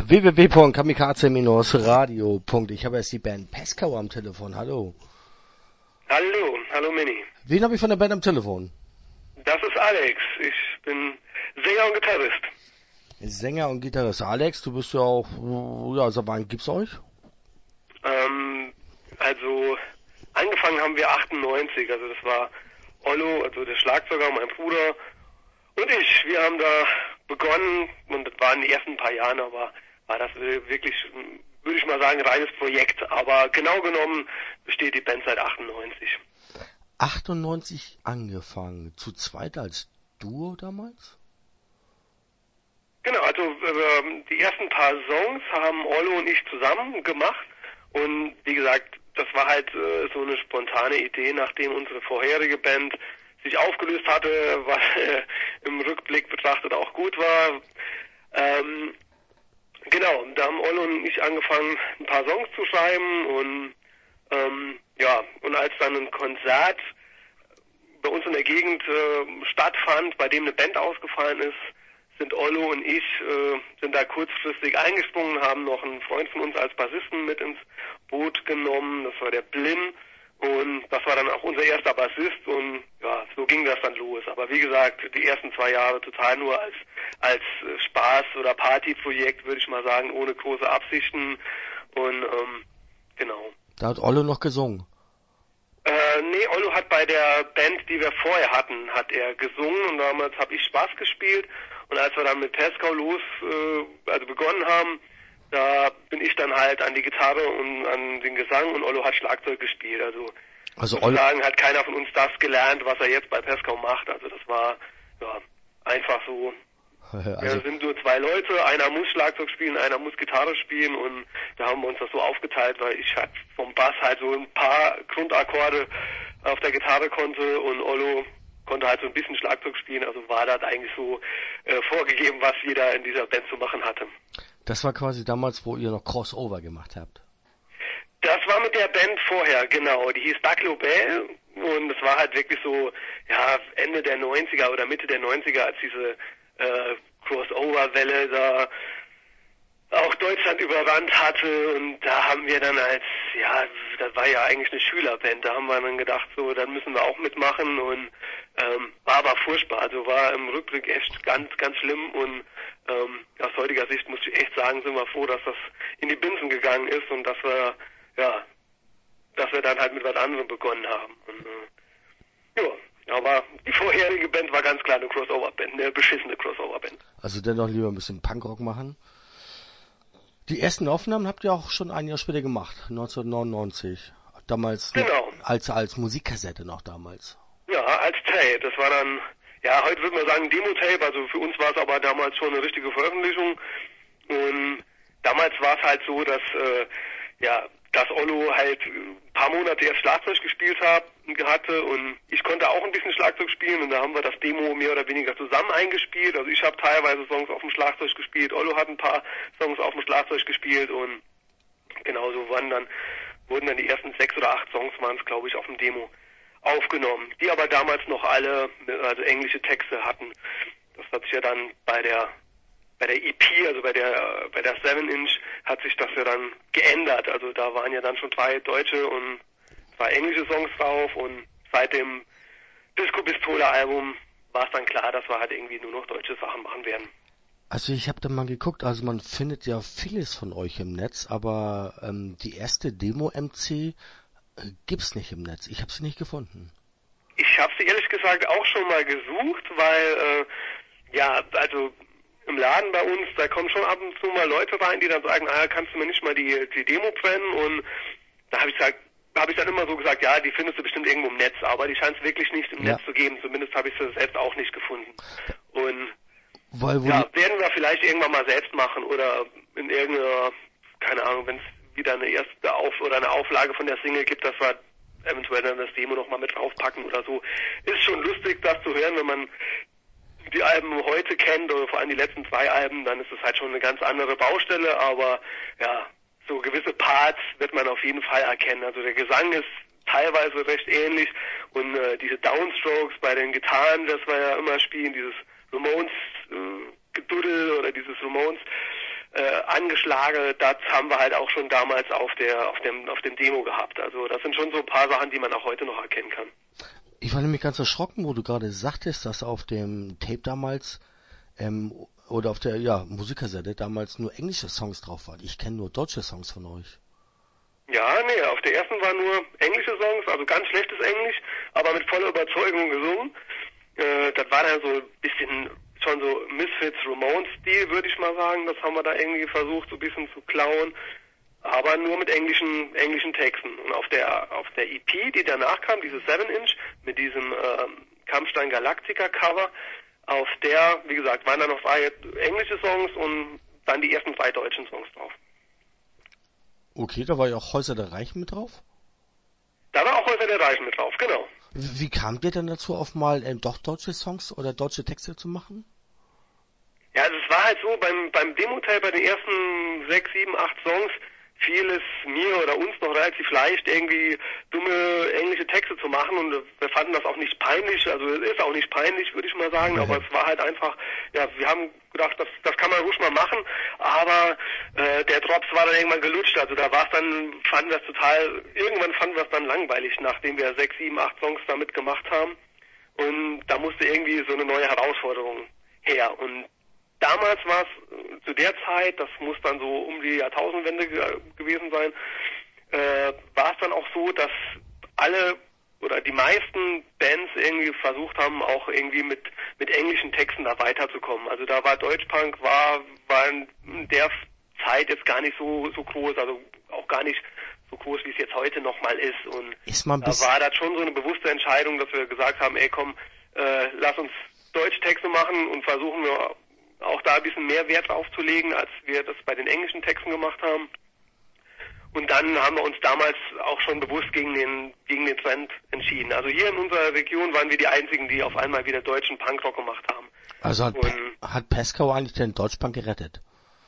www.kamikaze-radio. Ich habe jetzt die Band Pesco am Telefon. Hallo. Hallo Mini. Wen habe ich von der Band am Telefon? Das ist Alex. Ich bin Sänger und Gitarrist. Sänger und Gitarrist. Alex, du bist ja auch, ja, seit wann gibt's euch? Also angefangen haben wir 98, also das war Ollo, also der Schlagzeuger, mein Bruder und ich. Wir haben da begonnen und das waren die ersten paar Jahre, aber war das wirklich, würde ich mal sagen, reines Projekt. Aber genau genommen besteht die Band seit 98. 98 angefangen, zu zweit als Duo damals? Genau, also die ersten paar Songs haben Ollo und ich zusammen gemacht und wie gesagt, das war halt so eine spontane Idee, nachdem unsere vorherige Band sich aufgelöst hatte, was im Rückblick betrachtet auch gut war. Genau, da haben Ollo und ich angefangen, ein paar Songs zu schreiben und ja, und als dann ein Konzert bei uns in der Gegend stattfand, bei dem eine Band ausgefallen ist, sind Ollo und ich sind da kurzfristig eingesprungen, haben noch einen Freund von uns als Bassisten mit ins Boot genommen, das war der Blin, und das war dann auch unser erster Bassist und ja, so ging das dann los. Aber wie gesagt, die ersten 2 Jahre total nur als Spaß- oder Partyprojekt, würde ich mal sagen, ohne große Absichten und genau. Da hat Ollo noch gesungen. Nee, Ollo hat bei der Band, die wir vorher hatten, hat er gesungen und damals habe ich Bass gespielt und als wir dann mit Pesco begonnen haben, da bin ich dann halt an die Gitarre und an den Gesang und Ollo hat Schlagzeug gespielt. Also Ollo hat keiner von uns das gelernt, was er jetzt bei Pesco macht. Also das war ja einfach so. Also wir sind nur 2 Leute, einer muss Schlagzeug spielen, einer muss Gitarre spielen und da haben wir uns das so aufgeteilt, weil ich halt vom Bass halt so ein paar Grundakkorde auf der Gitarre konnte und Ollo konnte halt so ein bisschen Schlagzeug spielen, also war das eigentlich so vorgegeben, was jeder in dieser Band zu machen hatte. Das war quasi damals, wo ihr noch Crossover gemacht habt. Das war mit der Band vorher, genau. Die hieß Duck Lobel und es war halt wirklich so, ja, Ende der 90er oder Mitte der 90er, als diese Crossover-Welle da auch Deutschland überrannt hatte und da haben wir dann das war ja eigentlich eine Schülerband, da haben wir dann gedacht, so, dann müssen wir auch mitmachen und war aber furchtbar, also war im Rückblick echt ganz, ganz schlimm und aus heutiger Sicht muss ich echt sagen, sind wir froh, dass das in die Binsen gegangen ist und dass wir dann halt mit was anderem begonnen haben und aber die vorherige Band war ganz klar eine Crossover-Band, eine beschissene Crossover-Band. Also dennoch lieber ein bisschen Punkrock machen. Die ersten Aufnahmen habt ihr auch schon ein Jahr später gemacht, 1999. Damals genau. als Musikkassette noch damals. Ja, als Tape. Das war dann, ja, heute würde man sagen Demo-Tape, also für uns war es aber damals schon eine richtige Veröffentlichung. Und damals war es halt so, dass Ollo halt ein paar Monate erst Schlagzeug gespielt hatte und ich konnte auch ein bisschen Schlagzeug spielen und da haben wir das Demo mehr oder weniger zusammen eingespielt. Also ich habe teilweise Songs auf dem Schlagzeug gespielt, Ollo hat ein paar Songs auf dem Schlagzeug gespielt und genauso wurden dann die ersten 6 oder 8 Songs waren es, glaube ich, auf dem Demo aufgenommen, die aber damals noch alle englische Texte hatten. Das hat sich ja dann bei der EP, also bei der 7-Inch, hat sich das ja dann geändert. Also da waren ja dann schon 2 deutsche und 2 englische Songs drauf und seit dem Disco-Pistole-Album war es dann klar, dass wir halt irgendwie nur noch deutsche Sachen machen werden. Also ich habe da mal geguckt, also man findet ja vieles von euch im Netz, aber die erste Demo-MC gibt's nicht im Netz. Ich habe sie nicht gefunden. Ich habe sie ehrlich gesagt auch schon mal gesucht, weil also im Laden bei uns, da kommen schon ab und zu mal Leute rein, die dann sagen, kannst du mir nicht mal die Demo brennen? Und da habe ich dann immer so gesagt, ja, die findest du bestimmt irgendwo im Netz, aber die scheint es wirklich nicht im Netz zu geben. Zumindest habe ich sie selbst auch nicht gefunden. Und werden wir vielleicht irgendwann mal selbst machen oder in irgendeiner, keine Ahnung, wenn es wieder eine erste eine Auflage von der Single gibt, dass wir eventuell dann das Demo nochmal mit draufpacken oder so. Ist schon lustig, das zu hören, wenn man die Alben heute kennt oder vor allem die letzten 2 Alben, dann ist es halt schon eine ganz andere Baustelle, aber ja, so gewisse Parts wird man auf jeden Fall erkennen. Also der Gesang ist teilweise recht ähnlich und diese Downstrokes bei den Gitarren, das wir ja immer spielen, dieses Ramones Geduddel oder dieses Ramones angeschlagene, das haben wir halt auch schon damals auf dem Demo gehabt. Also das sind schon so ein paar Sachen, die man auch heute noch erkennen kann. Ich war nämlich ganz erschrocken, wo du gerade sagtest, dass auf dem Tape damals oder auf der Musikkassette damals nur englische Songs drauf waren. Ich kenne nur deutsche Songs von euch. Ja, nee, auf der ersten waren nur englische Songs, also ganz schlechtes Englisch, aber mit voller Überzeugung gesungen. Das war dann so ein bisschen schon so Misfits Ramones-Stil, würde ich mal sagen. Das haben wir da irgendwie versucht, so ein bisschen zu klauen. Aber nur mit englischen Texten. Und auf der EP, die danach kam, diese 7-Inch, mit diesem Kampfstein Galactica Cover, auf der, wie gesagt, waren dann noch 2 englische Songs und dann die ersten 2 deutschen Songs drauf. Okay, da war ja auch Häuser der Reichen mit drauf? Da war auch Häuser der Reichen mit drauf, genau. Wie kamt ihr dann dazu, auf mal doch deutsche Songs oder deutsche Texte zu machen? Ja, also es war halt so, beim Demo-Tape, bei den ersten 6, 7, 8 Songs, fiel es mir oder uns noch relativ leicht, irgendwie dumme englische Texte zu machen, und wir fanden das auch nicht peinlich, also es ist auch nicht peinlich, würde ich mal sagen, aber es war halt einfach, ja, wir haben gedacht, das kann man ruhig mal machen, aber der Drops war dann irgendwann gelutscht, also da war es dann, irgendwann fanden wir es dann langweilig, nachdem wir 6, 7, 8 Songs damit gemacht haben, und da musste irgendwie so eine neue Herausforderung her, und damals war es zu der Zeit, das muss dann so um die Jahrtausendwende gewesen sein, war es dann auch so, dass alle oder die meisten Bands irgendwie versucht haben, auch irgendwie mit englischen Texten da weiterzukommen. Also da war Deutschpunk war in der Zeit jetzt gar nicht so groß, also auch gar nicht so groß, wie es jetzt heute nochmal ist. Und da war das schon so eine bewusste Entscheidung, dass wir gesagt haben, ey komm, lass uns Deutschtexte machen und versuchen wir auch da ein bisschen mehr Wert drauf zu legen, als wir das bei den englischen Texten gemacht haben. Und dann haben wir uns damals auch schon bewusst gegen den Trend entschieden. Also hier in unserer Region waren wir die Einzigen, die auf einmal wieder deutschen Punkrock gemacht haben. Also hat Pascal eigentlich den Deutschpunk gerettet?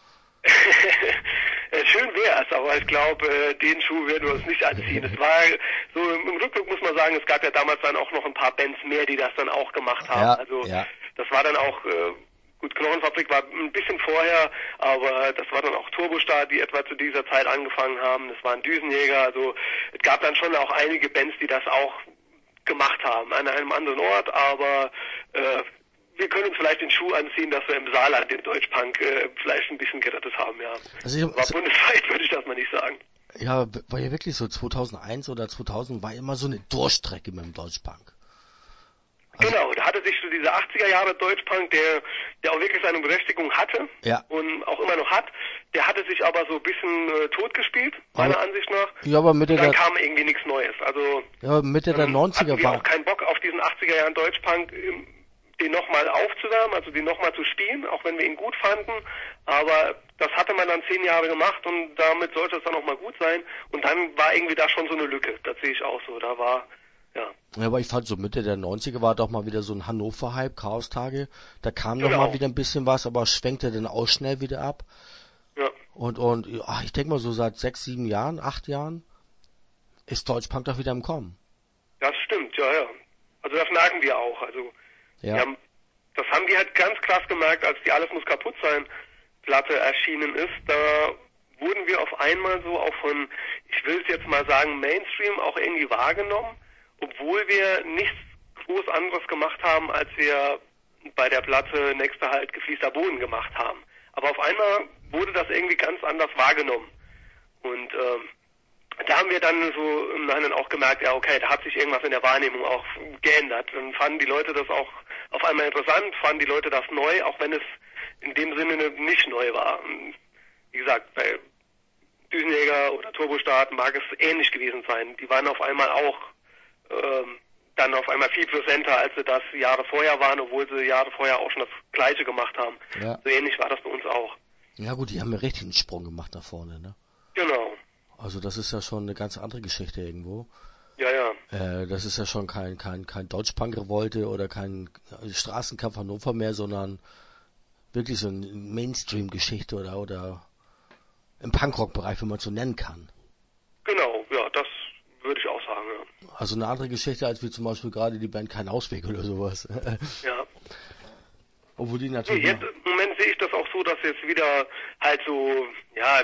Schön wär's, aber ich glaube, den Schuh werden wir uns nicht anziehen. Es war so, im Rückblick muss man sagen, es gab ja damals dann auch noch ein paar Bands mehr, die das dann auch gemacht haben. Das war dann auch gut, Knochenfabrik war ein bisschen vorher, aber das war dann auch Turbostart, die etwa zu dieser Zeit angefangen haben. Das waren Düsenjäger, also es gab dann schon auch einige Bands, die das auch gemacht haben, an einem anderen Ort, aber wir können uns vielleicht den Schuh anziehen, dass wir im Saarland den Deutschpunk vielleicht ein bisschen gerettet haben, ja. Aber bundesweit würde ich das mal nicht sagen. Ja, war ja wirklich so, 2001 oder 2000 war immer so eine Durchstrecke mit dem Deutschpunk. Genau, da hatte sich so dieser 80er Jahre Deutschpunk, der auch wirklich seine Berechtigung hatte und auch immer noch hat, der hatte sich aber so ein bisschen totgespielt, meiner Ansicht nach. Ja, aber dann kam irgendwie nichts Neues. Also Mitte der 90er hatten wir auch keinen Bock auf diesen 80er Jahren Deutschpunk, den nochmal aufzuwärmen, also den nochmal zu spielen, auch wenn wir ihn gut fanden. Aber das hatte man dann 10 Jahre gemacht und damit sollte es dann auch mal gut sein. Und dann war irgendwie da schon so eine Lücke, das sehe ich auch so. Da war Ja, aber ich fand so Mitte der 90er war doch mal wieder so ein Hannover-Hype, Chaos-Tage. Da kam noch mal wieder ein bisschen was, aber schwenkte dann auch schnell wieder ab. Ja. Und ich denke mal so seit 6, 7 Jahren, 8 Jahren ist Deutschpunk doch wieder im Kommen. Das stimmt, ja. Also das merken wir auch. Also das haben wir halt ganz krass gemerkt, als die Alles muss kaputt sein Platte erschienen ist. Da wurden wir auf einmal so auch von, ich will es jetzt mal sagen, Mainstream auch irgendwie wahrgenommen, obwohl wir nichts groß anderes gemacht haben, als wir bei der Platte Nächster Halt gefließter Boden gemacht haben. Aber auf einmal wurde das irgendwie ganz anders wahrgenommen. Und da haben wir dann so im Nachhinein auch gemerkt, ja okay, da hat sich irgendwas in der Wahrnehmung auch geändert. Dann fanden die Leute das auch auf einmal interessant, fanden die Leute das neu, auch wenn es in dem Sinne nicht neu war. Und wie gesagt, bei Düsenjäger oder Turbostart mag es ähnlich gewesen sein. Die waren auf einmal auch dann auf einmal viel präsenter, als sie das Jahre vorher waren, obwohl sie Jahre vorher auch schon das Gleiche gemacht haben. Ja. So ähnlich war das bei uns auch. Ja gut, die haben ja richtig einen Sprung gemacht nach vorne, ne? Genau. Also das ist ja schon eine ganz andere Geschichte irgendwo. Ja. Das ist ja schon kein Deutschpunk-Revolte oder kein Straßenkampf Hannover mehr, sondern wirklich so eine Mainstream-Geschichte oder im Punkrock-Bereich, wenn man es so nennen kann. Genau, ja, das würde ich auch sagen, ja. Also eine andere Geschichte, als wie zum Beispiel gerade die Band Kein Ausweg oder sowas. Ja. Obwohl die natürlich... Jetzt im Moment sehe ich das auch so, dass jetzt wieder halt so, ja,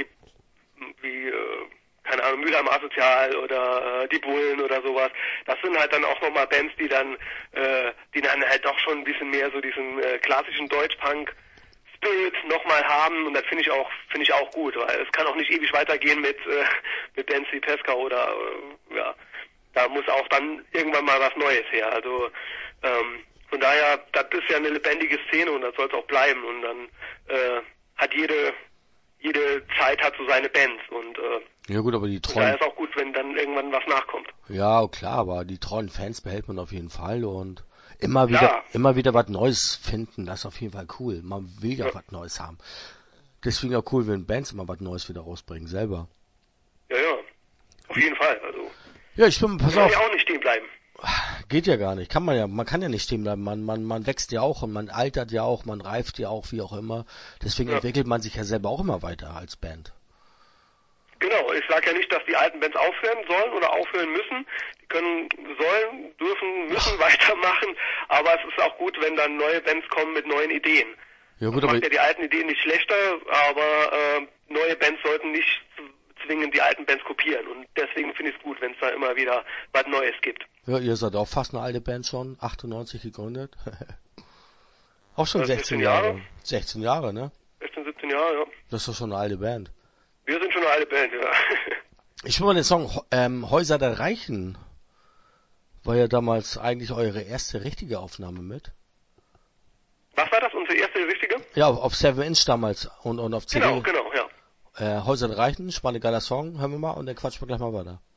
keine Ahnung, Mülheim Asozial oder die Bullen oder sowas. Das sind halt dann auch nochmal Bands, die dann halt doch schon ein bisschen mehr so diesen klassischen Deutschpunk Spirit nochmal haben, und das finde ich auch gut, weil es kann auch nicht ewig weitergehen mit Bands wie Pesca oder ja, da muss auch dann irgendwann mal was Neues her. Also von daher, das ist ja eine lebendige Szene und das soll es auch bleiben, und dann hat jede Zeit hat so seine Bands, und Ja gut, aber die da treuen, ist auch gut, wenn dann irgendwann was nachkommt. ja klar, aber die treuen Fans behält man auf jeden Fall und immer Klar. wieder was Neues finden, das ist auf jeden Fall cool. Man will ja was Neues haben. Deswegen auch cool, wenn Bands immer was Neues wieder rausbringen, selber. Ja, auf jeden Fall. Also Ja, ich bin, pass kann auf, ja auch nicht stehen bleiben. geht ja gar nicht, man kann ja nicht stehen bleiben, man wächst ja auch und man altert ja auch, man reift ja auch, wie auch immer. Deswegen Ja. entwickelt man sich ja selber auch immer weiter als Band. Genau, ich sage ja nicht, dass die alten Bands aufhören sollen oder aufhören müssen. Die sollen, dürfen, müssen weitermachen, aber es ist auch gut, wenn dann neue Bands kommen mit neuen Ideen. Ja Das gut, aber macht ja die alten Ideen nicht schlechter, aber neue Bands sollten nicht zwingend die alten Bands kopieren, und deswegen finde ich es gut, wenn es da immer wieder was Neues gibt. ja, ihr seid auch fast eine alte Band schon, 98 gegründet. Auch schon 16 Jahre. 16 Jahre, ne? 16, 17 Jahre, ja. Das ist doch schon eine alte Band. Wir sind schon eine alte Band, ja. Ich will mal den Song Häuser der Reichen. War ja damals eigentlich eure erste richtige Aufnahme mit. Was war das, unsere erste richtige? Ja, auf 7-Inch damals und auf CD. Genau, ja. Häuser der Reichen, spannend geiler Song, hören wir mal und dann quatschen wir gleich mal weiter.